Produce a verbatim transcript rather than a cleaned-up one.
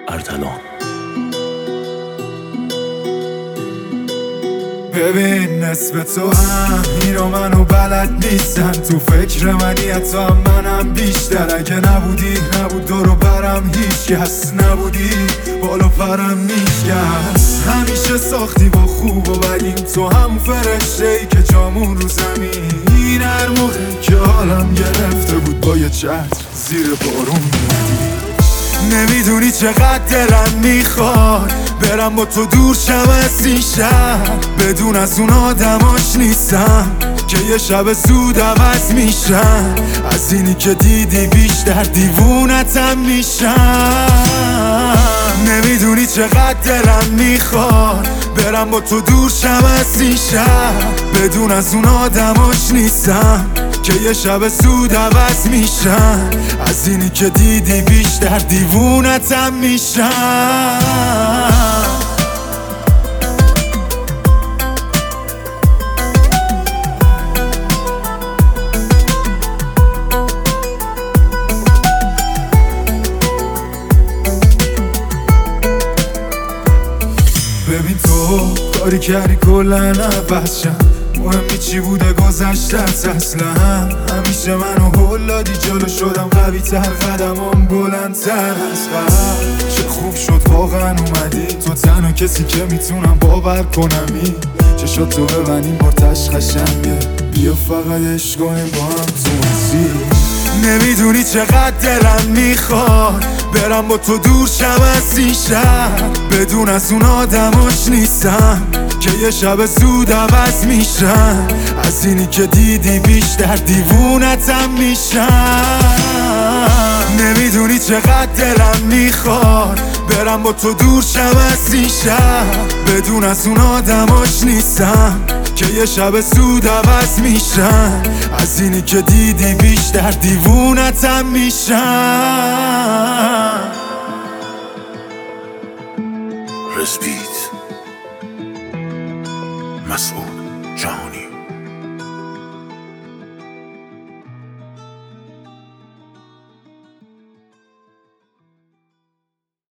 ارتلان. ببین نسبت تو هم اینا منو بلد نیستن، تو فکر منی حتی هم منم بیشتر. اگه نبودی نبود دورو برم هیچ کس، نبودی بالا پرم میشکست. همیشه ساختی با خوب و بدیم، تو همون فرشته ای که جامون رو زمین. هر موقع که حالم گرفته بود با یه چتر زیر بارون میدی. نمیدونی چقدر دلم میخواد برم با تو دور شم از این شهر، بدون از اون آدماش نیستم که یه شب زود عوض میشن. از اینی که دیدی بیشتر دیوونتم میشم. نمیدونی چقدر دلم میخواد برم با تو دور شم از این شهر، بدون از اون آدماش نیستم که یه شب زود عوض میشن. از اینی که دیدی بیشتر دیوونتم میشم. ببین تو کاری کردی کلن عوض شم، مهمی چی بوده گذشتت اصلا. همیشه منو هل دادی جلو شدم قوی تر، قدمام بلندتر از قبل. چه خوب شد واقعا اومدی، تو تنها کسی که میتونم باور کنمی. چشات تو ببینیم بارتش قشنگه، بیا فقط عشق کنیم با هم تو مسیر. نمیدونی چقدر دلم میخواد برم با تو دور شم از این شهر، بدون از اون آدماش نیستم که یه شب زود عوض میشن. از اینی که دیدی بیشتر دیوونتم میشم. نمیدونی چقدر دلم میخواد برم با تو دور شم از این شهر، بدون از اون آدماش نیستم که یه شب زود عوض میشن. از اینی که دیدی بیشتر دیوونتم میشم.